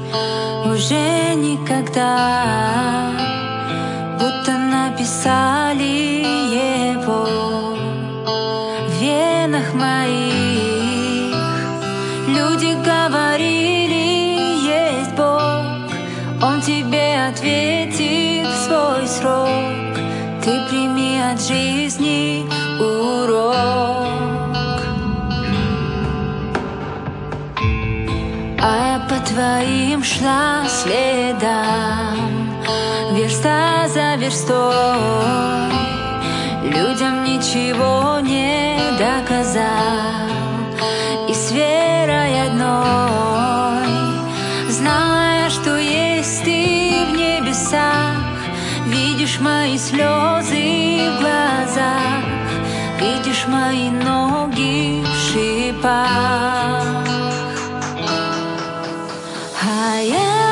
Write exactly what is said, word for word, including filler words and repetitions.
уже никогда, будто написали его в венах моих. Люди говорили, есть Бог, Он тебе ответит в свой срок. Ты прими от жизни урок. А я по твоим шла следам, верста за верстой, людям ничего не доказал, и с верой одной знала я, что есть ты в небесах. Видишь мои слезы в глазах, видишь мои ноги в шипах. А я